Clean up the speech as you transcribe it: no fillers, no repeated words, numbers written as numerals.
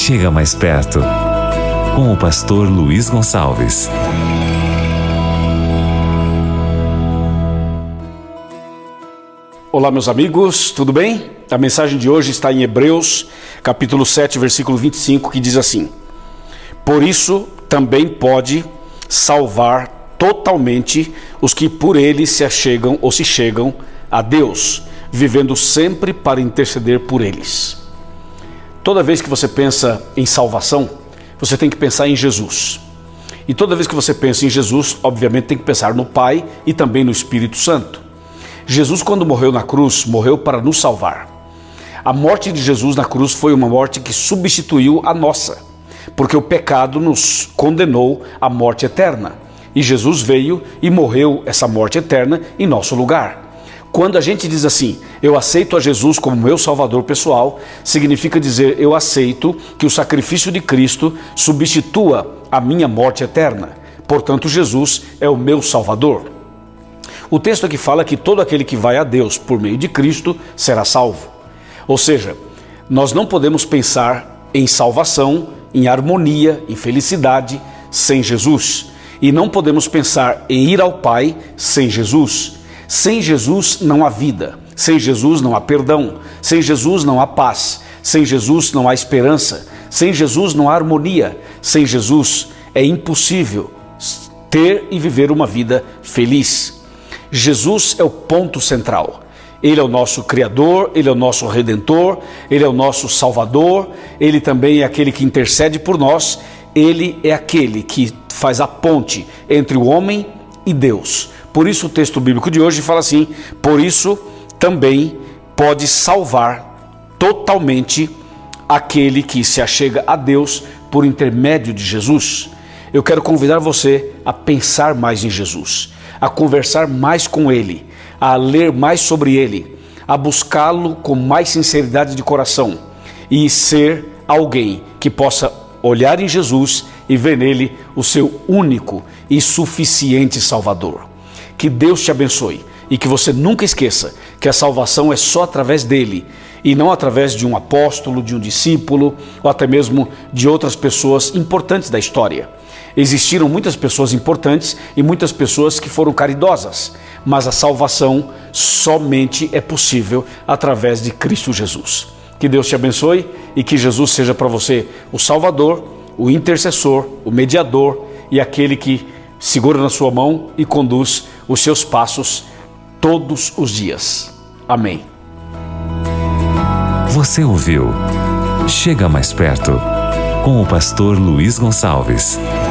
Chega mais perto, com o pastor Luiz Gonçalves. Olá, meus amigos, tudo bem? A mensagem de hoje está em Hebreus, capítulo 7, versículo 25, que diz assim: Por isso também pode salvar totalmente os que por ele se achegam ou se chegam a Deus, vivendo sempre para interceder por eles. Toda vez que você pensa em salvação, você tem que pensar em Jesus. E toda vez que você pensa em Jesus, obviamente tem que pensar no Pai e também no Espírito Santo. Jesus, quando morreu na cruz, morreu para nos salvar. A morte de Jesus na cruz foi uma morte que substituiu a nossa, porque o pecado nos condenou à morte eterna. E Jesus veio e morreu essa morte eterna em nosso lugar. Quando a gente diz assim, eu aceito a Jesus como meu Salvador pessoal, significa dizer, eu aceito que o sacrifício de Cristo substitua a minha morte eterna. Portanto, Jesus é o meu Salvador. O texto aqui fala que todo aquele que vai a Deus por meio de Cristo será salvo. Ou seja, nós não podemos pensar em salvação, em harmonia, em felicidade sem Jesus. E não podemos pensar em ir ao Pai sem Jesus. Sem Jesus não há vida, sem Jesus não há perdão, sem Jesus não há paz, sem Jesus não há esperança, sem Jesus não há harmonia, sem Jesus é impossível ter e viver uma vida feliz. Jesus é o ponto central. Ele é o nosso Criador, Ele é o nosso Redentor, Ele é o nosso Salvador, Ele também é aquele que intercede por nós, Ele é aquele que faz a ponte entre o homem e Deus. Por isso o texto bíblico de hoje fala assim, por isso também pode salvar totalmente aquele que se achega a Deus por intermédio de Jesus. Eu quero convidar você a pensar mais em Jesus, a conversar mais com Ele, a ler mais sobre Ele, a buscá-lo com mais sinceridade de coração e ser alguém que possa olhar em Jesus e ver nele o seu único e suficiente Salvador. Que Deus te abençoe e que você nunca esqueça que a salvação é só através dele e não através de um apóstolo, de um discípulo ou até mesmo de outras pessoas importantes da história. Existiram muitas pessoas importantes e muitas pessoas que foram caridosas, mas a salvação somente é possível através de Cristo Jesus. Que Deus te abençoe e que Jesus seja para você o Salvador, o intercessor, o mediador e aquele que segura na sua mão e conduz os seus passos todos os dias. Amém. Você ouviu Chega Mais Perto, com o pastor Luiz Gonçalves.